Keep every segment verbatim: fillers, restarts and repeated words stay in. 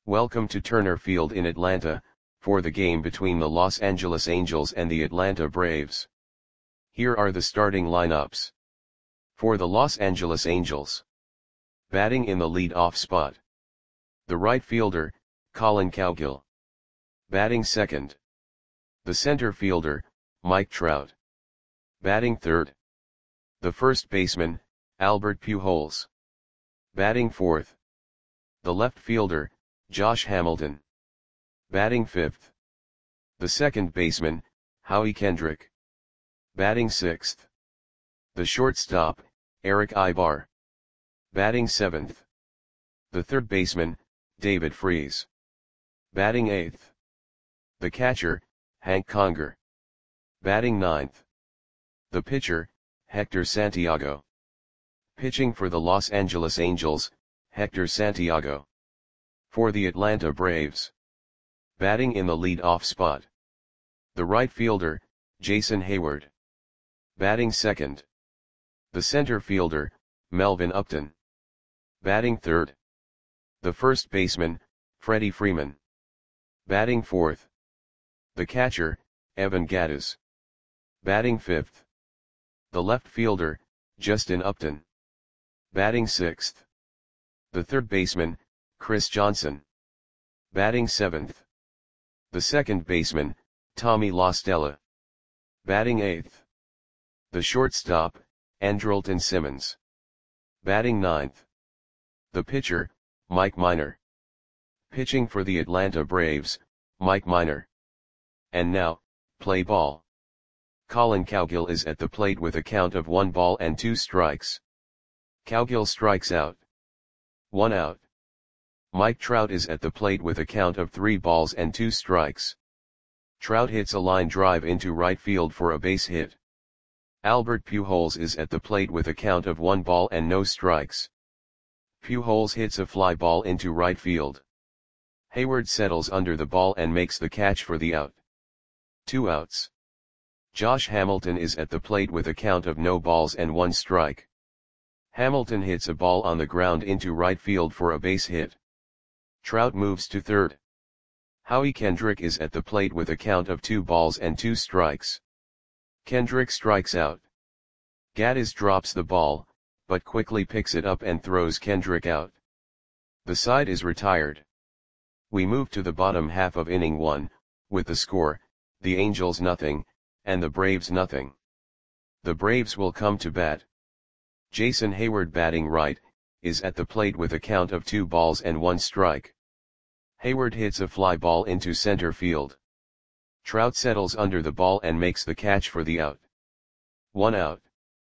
Welcome to Turner Field in Atlanta, for the game between the Los Angeles Angels and the Atlanta Braves. Here are the starting lineups. For the Los Angeles Angels. Batting in the lead-off spot. The right fielder, Collin Cowgill. Batting second. The center fielder, Mike Trout. Batting third. The first baseman, Albert Pujols. Batting fourth. The left fielder, Josh Hamilton. Batting fifth. The second baseman, Howie Kendrick. Batting sixth. The shortstop, Eric Aybar. Batting seventh. The third baseman, David Freese. Batting eighth. The catcher, Hank Conger. Batting ninth. The pitcher, Hector Santiago. Pitching for the Los Angeles Angels, Hector Santiago. For the Atlanta Braves. Batting in the lead-off spot. The right fielder, Jason Heyward. Batting second. The center fielder, Melvin Upton. Batting third. The first baseman, Freddie Freeman. Batting fourth. The catcher, Evan Gattis. Batting fifth. The left fielder, Justin Upton. Batting sixth. The third baseman, Chris Johnson. Batting seventh. The second baseman, Tommy La Stella. Batting eighth. The shortstop, Andrelton Simmons. Batting ninth. The pitcher, Mike Minor. Pitching for the Atlanta Braves, Mike Minor. And now, play ball. Collin Cowgill is at the plate with a count of one ball and two strikes. Cowgill strikes out. One out. Mike Trout is at the plate with a count of three balls and two strikes. Trout hits a line drive into right field for a base hit. Albert Pujols is at the plate with a count of one ball and no strikes. Pujols hits a fly ball into right field. Heyward settles under the ball and makes the catch for the out. Two outs. Josh Hamilton is at the plate with a count of no balls and one strike. Hamilton hits a ball on the ground into right field for a base hit. Trout moves to third. Howie Kendrick is at the plate with a count of two balls and two strikes. Kendrick strikes out. Gattis drops the ball, but quickly picks it up and throws Kendrick out. The side is retired. We move to the bottom half of inning one, with the score, the Angels nothing, and the Braves nothing. The Braves will come to bat. Jason Heyward, batting right, is at the plate with a count of two balls and one strike. Heyward hits a fly ball into center field. Trout settles under the ball and makes the catch for the out. One out.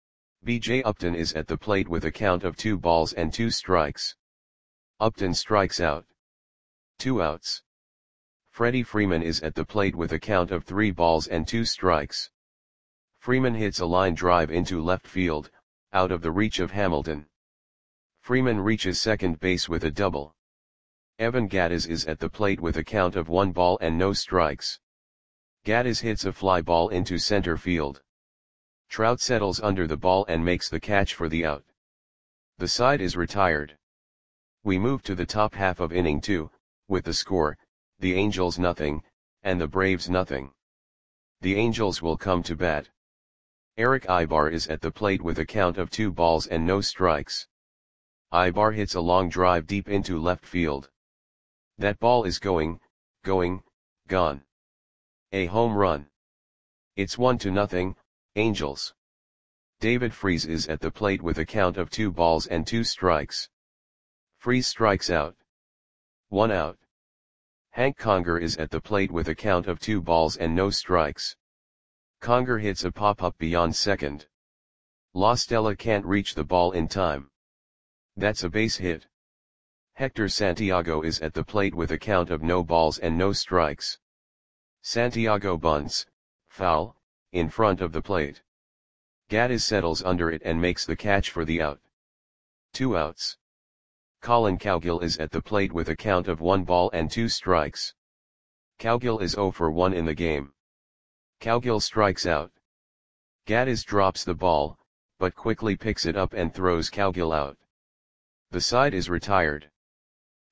B J Upton is at the plate with a count of two balls and two strikes. Upton strikes out. Two outs. Freddie Freeman is at the plate with a count of three balls and two strikes. Freeman hits a line drive into left field, out of the reach of Hamilton. Freeman reaches second base with a double. Evan Gattis is at the plate with a count of one ball and no strikes. Gattis hits a fly ball into center field. Trout settles under the ball and makes the catch for the out. The side is retired. We move to the top half of inning two, with the score, the Angels nothing, and the Braves nothing. The Angels will come to bat. Eric Aybar is at the plate with a count of two balls and no strikes. Aybar hits a long drive deep into left field. That ball is going, going, gone. A home run. It's one to nothing, Angels. David Freese is at the plate with a count of two balls and two strikes. Freese strikes out. One out. Hank Conger is at the plate with a count of two balls and no strikes. Conger hits a pop-up beyond second. La Stella can't reach the ball in time. That's a base hit. Hector Santiago is at the plate with a count of no balls and no strikes. Santiago bunts, foul, in front of the plate. Gattis settles under it and makes the catch for the out. Two outs. Collin Cowgill is at the plate with a count of one ball and two strikes. Cowgill is zero for one in the game. Cowgill strikes out. Gattis drops the ball, but quickly picks it up and throws Cowgill out. The side is retired.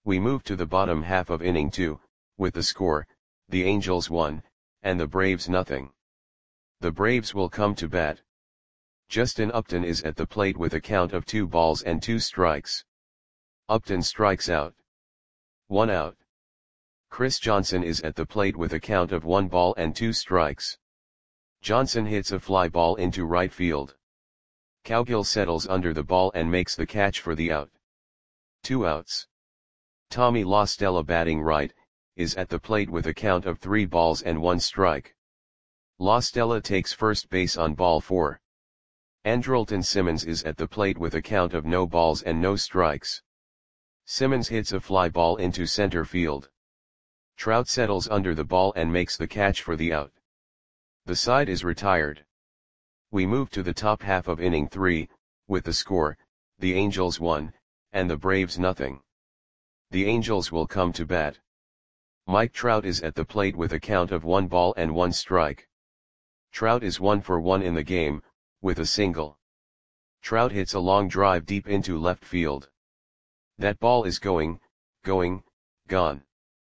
We move to the bottom half of inning two, with the score, the Angels one, and the Braves nothing. The Braves will come to bat. Justin Upton is at the plate with a count of two balls and two strikes. Upton strikes out. One out. Chris Johnson is at the plate with a count of one ball and two strikes. Johnson hits a fly ball into right field. Cowgill settles under the ball and makes the catch for the out. Two outs. Tommy La Stella, batting right, is at the plate with a count of three balls and one strike. La Stella takes first base on ball four. Andrelton Simmons is at the plate with a count of no balls and no strikes. Simmons hits a fly ball into center field. Trout settles under the ball and makes the catch for the out. The side is retired. We move to the top half of inning three, with the score, the Angels one, and the Braves nothing. The Angels will come to bat. Mike Trout is at the plate with a count of one ball and one strike. Trout is one for one in the game, with a single. Trout hits a long drive deep into left field. That ball is going, going, gone.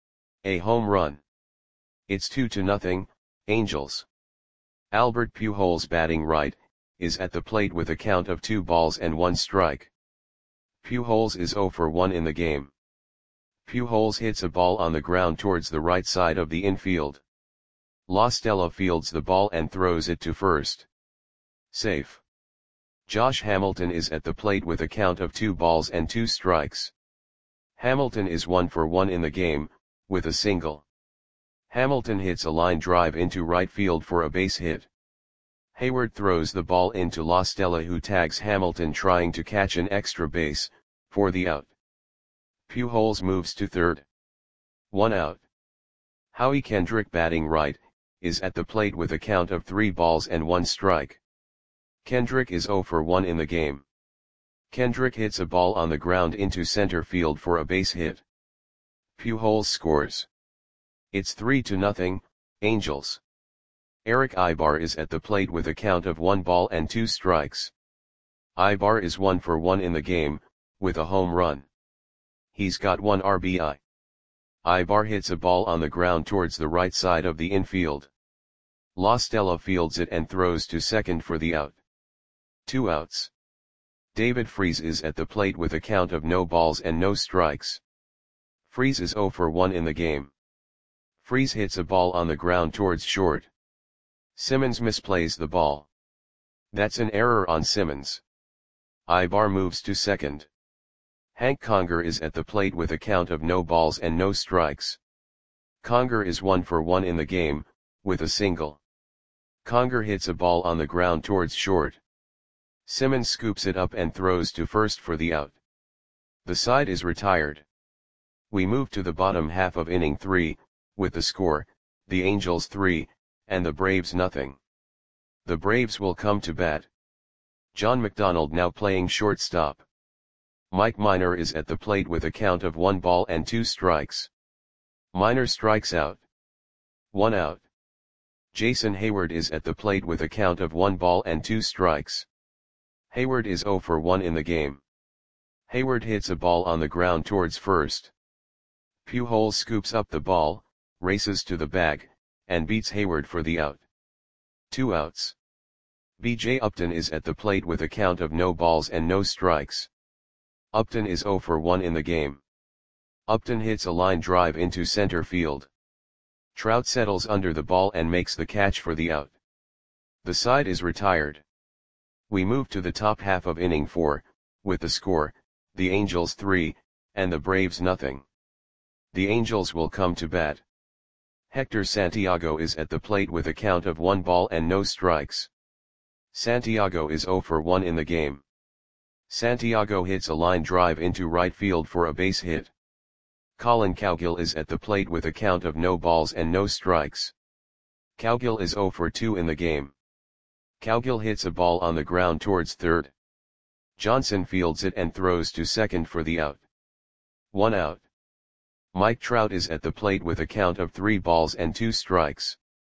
A home run. It's two to nothing, Angels. Albert Pujols, batting right, is at the plate with a count of two balls and one strike. Pujols is zero for one in the game. Pujols hits a ball on the ground towards the right side of the infield. La Stella fields the ball and throws it to first. Safe. Josh Hamilton is at the plate with a count of two balls and two strikes. Hamilton is one for one in the game, with a single. Hamilton hits a line drive into right field for a base hit. Hayward throws the ball into La Stella, who tags Hamilton trying to catch an extra base, for the out. Pujols moves to third. One out. Howie Kendrick, batting right, is at the plate with a count of three balls and one strike. Kendrick is zero for one in the game. Kendrick hits a ball on the ground into center field for a base hit. Pujols scores. It's three to nothing, Angels. Eric Aybar is at the plate with a count of one ball and two strikes. Aybar is one for one in the game, with a home run. He's got one R B I. Aybar hits a ball on the ground towards the right side of the infield. La Stella fields it and throws to second for the out. Two outs. David Freese is at the plate with a count of no balls and no strikes. Freese is zero for one in the game. Freese hits a ball on the ground towards short. Simmons misplays the ball. That's an error on Simmons. Aybar moves to second. Hank Conger is at the plate with a count of no balls and no strikes. Conger is one for one in the game, with a single. Conger hits a ball on the ground towards short. Simmons scoops it up and throws to first for the out. The side is retired. We move to the bottom half of inning three, with the score, the Angels three, and the Braves nothing. The Braves will come to bat. John McDonald now playing shortstop. Mike Minor is at the plate with a count of one ball and two strikes. Minor strikes out. One out. Jason Hayward is at the plate with a count of one ball and two strikes. Hayward is zero for one in the game. Hayward hits a ball on the ground towards first. Pujols scoops up the ball, races to the bag, and beats Hayward for the out. Two outs. B J Upton is at the plate with a count of no balls and no strikes. Upton is zero for one in the game. Upton hits a line drive into center field. Trout settles under the ball and makes the catch for the out. The side is retired. We move to the top half of inning four, with the score, the Angels three, and the Braves nothing. The Angels will come to bat. Hector Santiago is at the plate with a count of one ball and no strikes. Santiago is zero for one in the game. Santiago hits a line drive into right field for a base hit. Colin Cowgill is at the plate with a count of no balls and no strikes. Cowgill is zero for two in the game. Cowgill hits a ball on the ground towards third. Johnson fields it and throws to second for the out. One out. Mike Trout is at the plate with a count of three balls and two strikes.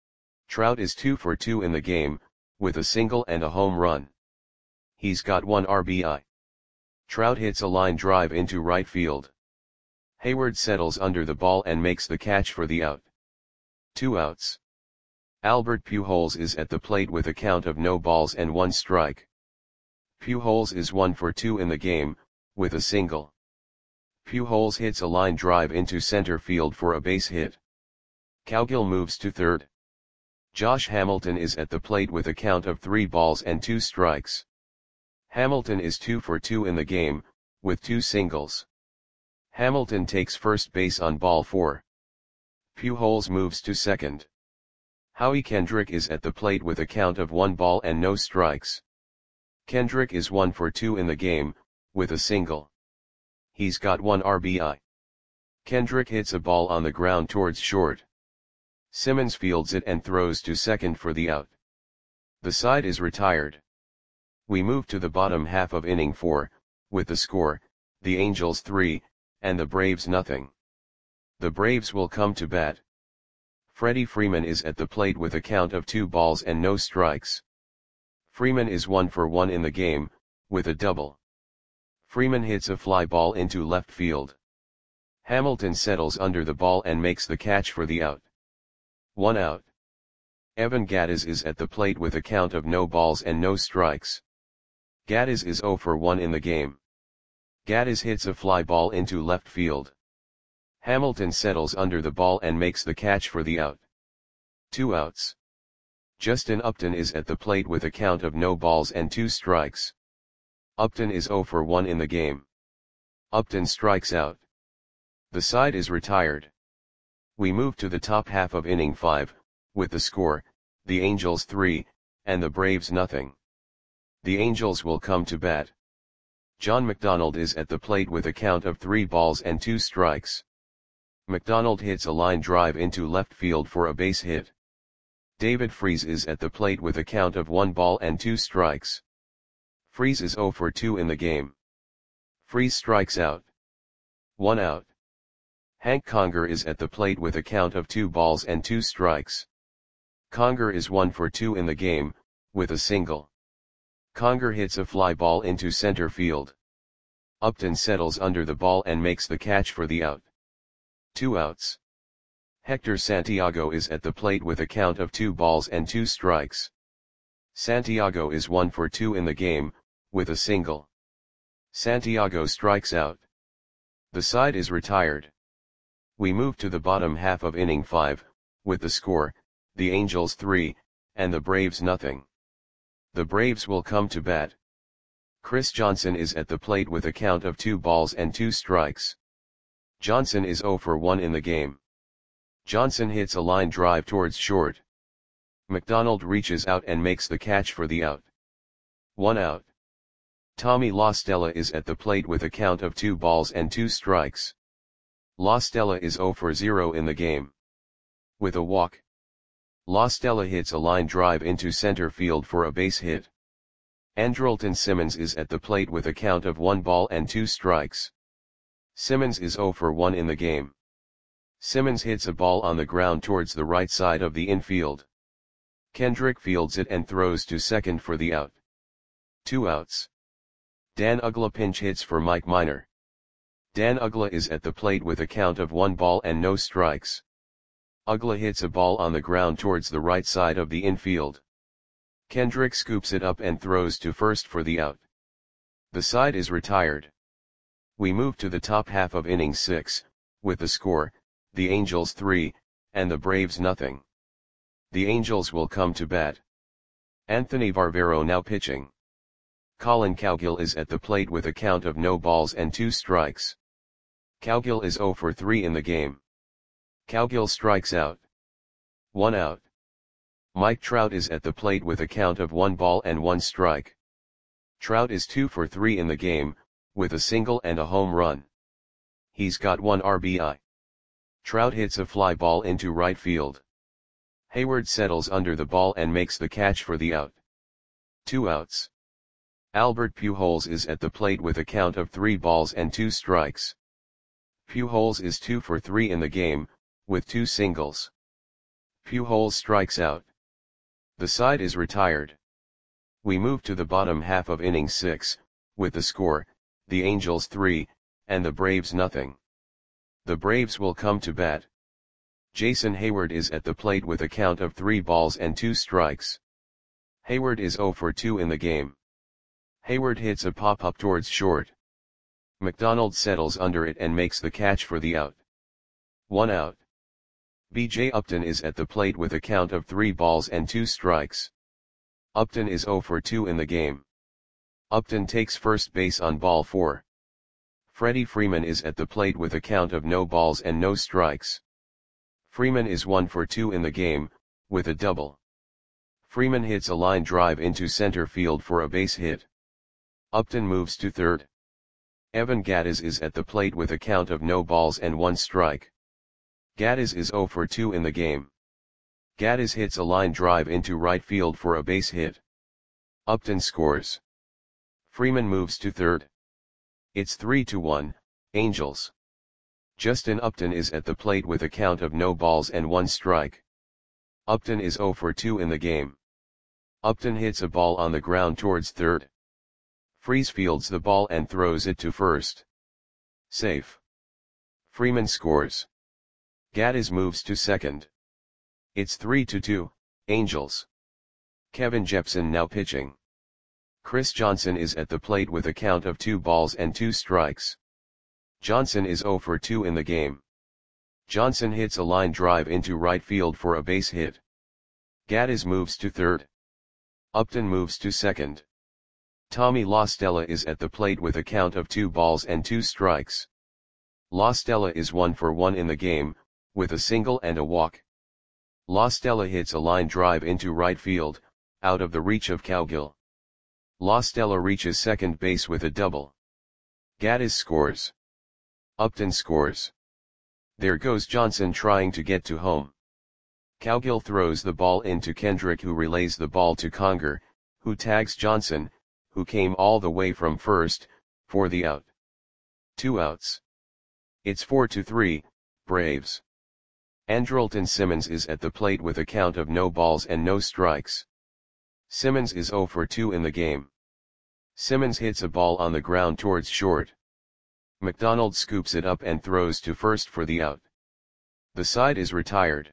Trout is two for two in the game, with a single and a home run. He's got one R B I. Trout hits a line drive into right field. Hayward settles under the ball and makes the catch for the out. Two outs. Albert Pujols is at the plate with a count of no balls and one strike. Pujols is one for two in the game, with a single. Pujols hits a line drive into center field for a base hit. Cowgill moves to third. Josh Hamilton is at the plate with a count of three balls and two strikes. Hamilton is two for two in the game, with two singles. Hamilton takes first base on ball four. Pujols moves to second. Howie Kendrick is at the plate with a count of one ball and no strikes. Kendrick is one for two in the game, with a single. He's got one R B I. Kendrick hits a ball on the ground towards short. Simmons fields it and throws to second for the out. The side is retired. We move to the bottom half of inning four, with the score, the Angels three, and the Braves nothing. The Braves will come to bat. Freddie Freeman is at the plate with a count of two balls and no strikes. Freeman is one for one in the game, with a double. Freeman hits a fly ball into left field. Hamilton settles under the ball and makes the catch for the out. One out. Evan Gattis is at the plate with a count of no balls and no strikes. Gattis is zero for one in the game. Gattis hits a fly ball into left field. Hamilton settles under the ball and makes the catch for the out. Two outs. Justin Upton is at the plate with a count of no balls and two strikes. Upton is zero for one in the game. Upton strikes out. The side is retired. We move to the top half of inning five, with the score, the Angels three, and the Braves nothing. The Angels will come to bat. John McDonald is at the plate with a count of three balls and two strikes. McDonald hits a line drive into left field for a base hit. David Freese is at the plate with a count of one ball and two strikes. Freese is zero for two in the game. Freese strikes out. One out. Hank Conger is at the plate with a count of two balls and two strikes. Conger is one for two in the game, with a single. Conger hits a fly ball into center field. Upton settles under the ball and makes the catch for the out. Two outs. Hector Santiago is at the plate with a count of two balls and two strikes. Santiago is one for two in the game, with a single. Santiago strikes out. The side is retired. We move to the bottom half of inning five, with the score, the Angels three, and the Braves nothing. The Braves will come to bat. Chris Johnson is at the plate with a count of two balls and two strikes. Johnson is zero for one in the game. Johnson hits a line drive towards short. McDonald reaches out and makes the catch for the out. One out. Tommy La Stella is at the plate with a count of two balls and two strikes. La Stella is zero for zero in the game. With a walk. La Stella hits a line drive into center field for a base hit. Andrelton Simmons is at the plate with a count of one ball and two strikes. Simmons is zero for one in the game. Simmons hits a ball on the ground towards the right side of the infield. Kendrick fields it and throws to second for the out. Two outs. Dan Uggla pinch hits for Mike Minor. Dan Uggla is at the plate with a count of one ball and no strikes. Uggla hits a ball on the ground towards the right side of the infield. Kendrick scoops it up and throws to first for the out. The side is retired. We move to the top half of inning six, with the score, the Angels three, and the Braves nothing. The Angels will come to bat. Anthony Varvero now pitching. Colin Cowgill is at the plate with a count of no balls and two strikes. Cowgill is zero for three in the game. Cowgill strikes out. One out. Mike Trout is at the plate with a count of one ball and one strike. Trout is two for three in the game, with a single and a home run. He's got one R B I. Trout hits a fly ball into right field. Hayward settles under the ball and makes the catch for the out. Two outs. Albert Pujols is at the plate with a count of three balls and two strikes. Pujols is two for three in the game, with two singles. Pujols strikes out. The side is retired. We move to the bottom half of inning six, with the score, the Angels three, and the Braves nothing. The Braves will come to bat. Jason Heyward is at the plate with a count of three balls and two strikes. Heyward is zero for two in the game. Heyward hits a pop-up towards short. McDonald settles under it and makes the catch for the out. One out. B J Upton is at the plate with a count of three balls and two strikes. Upton is zero for two in the game. Upton takes first base on ball four. Freddie Freeman is at the plate with a count of no balls and no strikes. Freeman is one for two in the game, with a double. Freeman hits a line drive into center field for a base hit. Upton moves to third. Evan Gattis is at the plate with a count of no balls and one strike. Gattis is zero for two in the game. Gattis hits a line drive into right field for a base hit. Upton scores. Freeman moves to third. It's three to one, Angels. Justin Upton is at the plate with a count of no balls and one strike. Upton is zero for two in the game. Upton hits a ball on the ground towards third. Freese fields the ball and throws it to first. Safe. Freeman scores. Gattis moves to second. It's three to two, Angels. Kevin Jepson now pitching. Chris Johnson is at the plate with a count of two balls and two strikes. Johnson is zero for two in the game. Johnson hits a line drive into right field for a base hit. Gattis moves to third. Upton moves to second. Tommy La Stella is at the plate with a count of two balls and two strikes. La Stella is one for one in the game, with a single and a walk. La Stella hits a line drive into right field, out of the reach of Cowgill. La Stella reaches second base with a double. Gattis scores. Upton scores. There goes Johnson trying to get to home. Cowgill throws the ball into Kendrick, who relays the ball to Conger, who tags Johnson, who came all the way from first, for the out. Two outs. It's four to three, Braves. Andrelton Simmons is at the plate with a count of no balls and no strikes. Simmons is zero for two in the game. Simmons hits a ball on the ground towards short. McDonald scoops it up and throws to first for the out. The side is retired.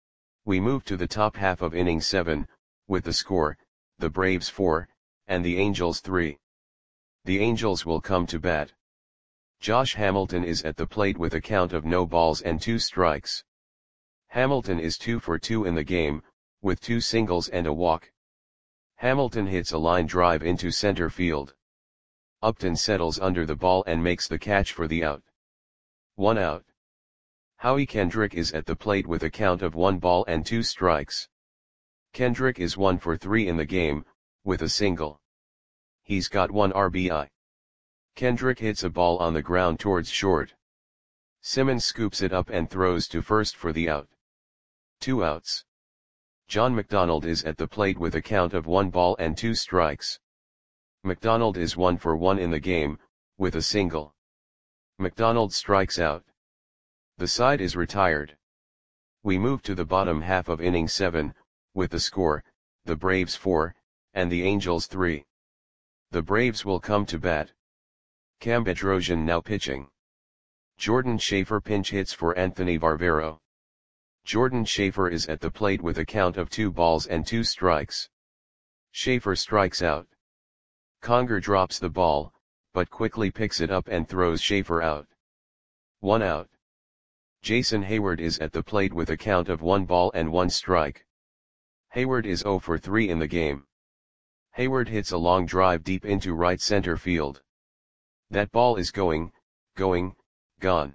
We move to the top half of inning seven, with the score, the Braves four, and the Angels three. The Angels will come to bat. Josh Hamilton is at the plate with a count of no balls and two strikes. Hamilton is two for two in the game, with two singles and a walk. Hamilton hits a line drive into center field. Upton settles under the ball and makes the catch for the out. One out. Howie Kendrick is at the plate with a count of one ball and two strikes. Kendrick is one for three in the game, with a single. He's got one R B I. Kendrick hits a ball on the ground towards short. Simmons scoops it up and throws to first for the out. Two outs. John McDonald is at the plate with a count of one ball and two strikes. McDonald is one for one in the game, with a single. McDonald strikes out. The side is retired. We move to the bottom half of inning seven, with the score, the Braves four, and the Angels three. The Braves will come to bat. Cam Bedrosian now pitching. Jordan Schaefer pinch hits for Anthony Barbero. Jordan Schaefer is at the plate with a count of two balls and two strikes. Schaefer strikes out. Conger drops the ball, but quickly picks it up and throws Schaefer out. One out. Jason Heyward is at the plate with a count of one ball and one strike. Heyward is zero for three in the game. Heyward hits a long drive deep into right center field. That ball is going, going, gone.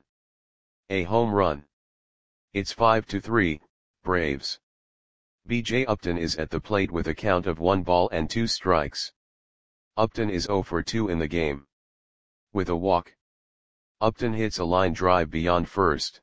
A home run. It's five to three, Braves. B J Upton is at the plate with a count of one ball and two strikes. Upton is zero for two in the game. With a walk. Upton hits a line drive beyond first.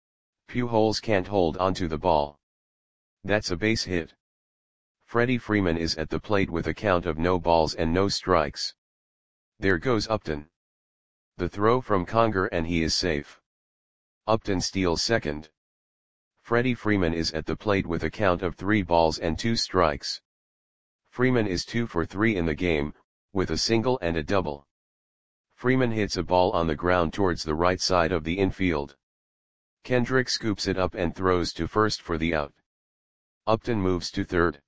Pujols can't hold onto the ball. That's a base hit. Freddie Freeman is at the plate with a count of no balls and no strikes. There goes Upton. The throw from Conger and he is safe. Upton steals second. Freddie Freeman is at the plate with a count of three balls and two strikes. Freeman is two for three in the game, with a single and a double. Freeman hits a ball on the ground towards the right side of the infield. Kendrick scoops it up and throws to first for the out. Upton moves to third.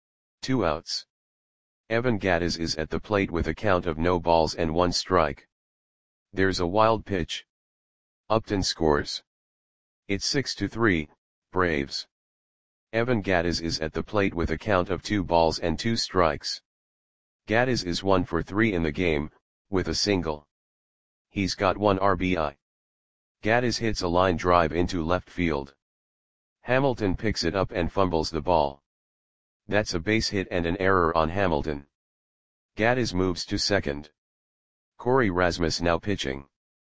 Two outs. Evan Gattis is at the plate with a count of no balls and one strike. There's a wild pitch. Upton scores. It's six to three, Braves. Evan Gattis is at the plate with a count of two balls and two strikes. Gattis is one for three in the game, with a single. He's got one R B I. Gattis hits a line drive into left field. Hamilton picks it up and fumbles the ball. That's a base hit and an error on Hamilton. Gattis moves to second. Corey Rasmus now pitching.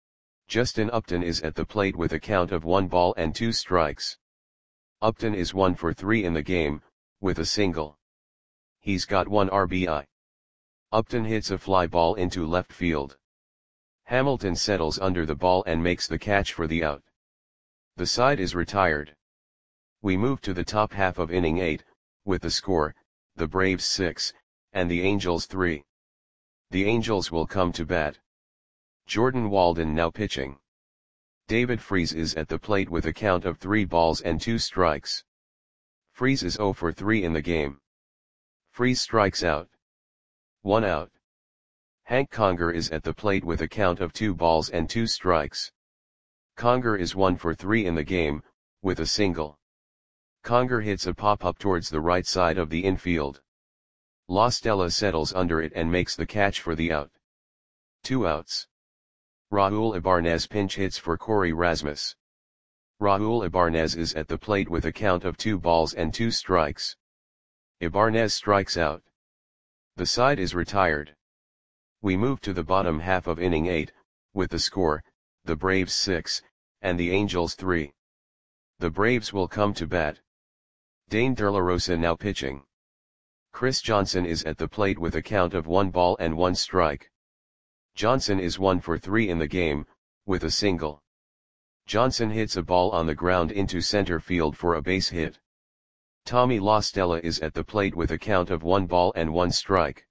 Justin Upton is at the plate with a count of one ball and two strikes. Upton is one for three in the game, with a single. He's got one R B I. Upton hits a fly ball into left field. Hamilton settles under the ball and makes the catch for the out. The side is retired. We move to the top half of inning eight, with the score, the Braves six, and the Angels three. The Angels will come to bat. Jordan Walden now pitching. David Freese is at the plate with a count of three balls and two strikes. Freese is zero for three in the game. Freese strikes out. One out. Hank Conger is at the plate with a count of two balls and two strikes. Conger is one for three in the game, with a single. Conger hits a pop-up towards the right side of the infield. La Stella settles under it and makes the catch for the out. Two outs. Raul Ibanez pinch hits for Corey Rasmus. Raul Ibanez is at the plate with a count of two balls and two strikes. Ibanez strikes out. The side is retired. We move to the bottom half of inning eight, with the score, the Braves six, and the Angels three. The Braves will come to bat. Dane DeLaRosa now pitching. Chris Johnson is at the plate with a count of one ball and one strike. Johnson is one for three in the game, with a single. Johnson hits a ball on the ground into center field for a base hit. Tommy La Stella is at the plate with a count of one ball and one strike.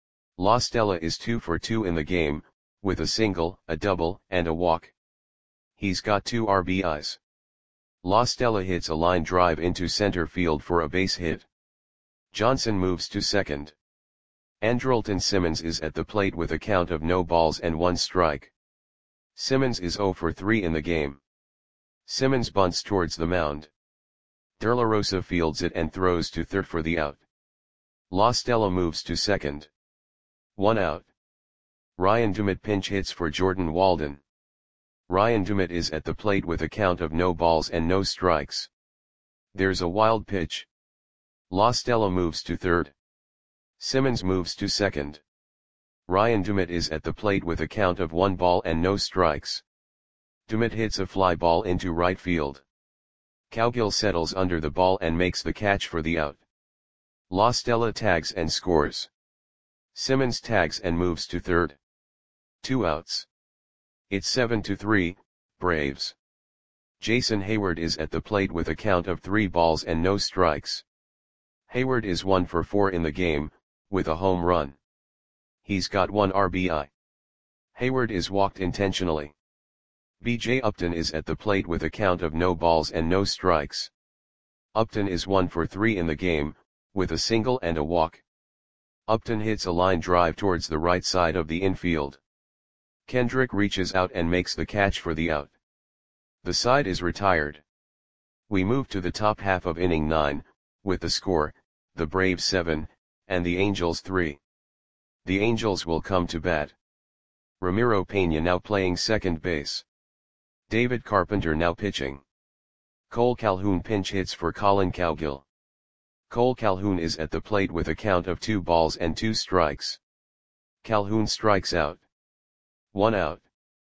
La Stella is two for two in the game, with a single, a double, and a walk. He's got two R B Is. La Stella hits a line drive into center field for a base hit. Johnson moves to second. Andrelton Simmons is at the plate with a count of no balls and one strike. Simmons is zero for three in the game. Simmons bunts towards the mound. DeLaRosa fields it and throws to third for the out. La Stella moves to second. One out. Ryan Dumit pinch hits for Jordan Walden. Ryan Dumit is at the plate with a count of no balls and no strikes. There's a wild pitch. La Stella moves to third. Simmons moves to second. Ryan Dumit is at the plate with a count of one ball and no strikes. Dumit hits a fly ball into right field. Cowgill settles under the ball and makes the catch for the out. La Stella tags and scores. Simmons tags and moves to third. Two outs. It's seven to three, Braves. Jason Hayward is at the plate with a count of three balls and no strikes. Hayward is one for four in the game, with a home run. He's got one R B I. Hayward is walked intentionally. B J Upton is at the plate with a count of no balls and no strikes. Upton is one for three in the game, with a single and a walk. Upton hits a line drive towards the right side of the infield. Kendrick reaches out and makes the catch for the out. The side is retired. We move to the top half of inning nine, with the score, the Braves seven, and the Angels three. The Angels will come to bat. Ramiro Pena now playing second base. David Carpenter now pitching. Cole Calhoun pinch hits for Colin Cowgill. Cole Calhoun is at the plate with a count of two balls and two strikes. Calhoun strikes out. One out.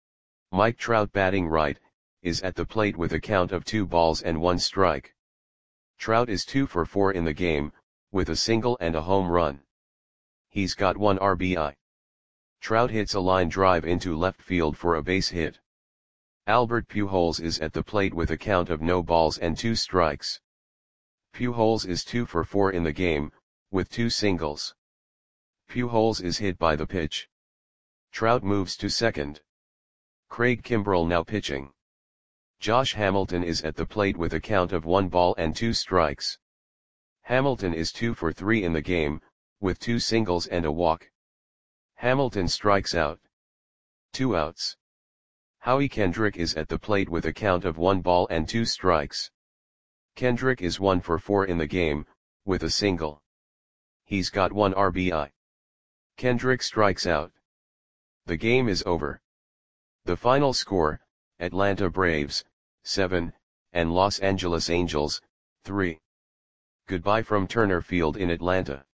Mike Trout batting right, is at the plate with a count of two balls and one strike. Trout is two for four in the game, with a single and a home run. He's got one R B I. Trout hits a line drive into left field for a base hit. Albert Pujols is at the plate with a count of no balls and two strikes. Pujols is two for four in the game, with two singles. Pujols is hit by the pitch. Trout moves to second. Craig Kimbrell now pitching. Josh Hamilton is at the plate with a count of one ball and two strikes. Hamilton is two for three in the game, with two singles and a walk. Hamilton strikes out. Two outs. Howie Kendrick is at the plate with a count of one ball and two strikes. Kendrick is one for four in the game, with a single. He's got one R B I. Kendrick strikes out. The game is over. The final score, Atlanta Braves, seven, and Los Angeles Angels, three. Goodbye from Turner Field in Atlanta.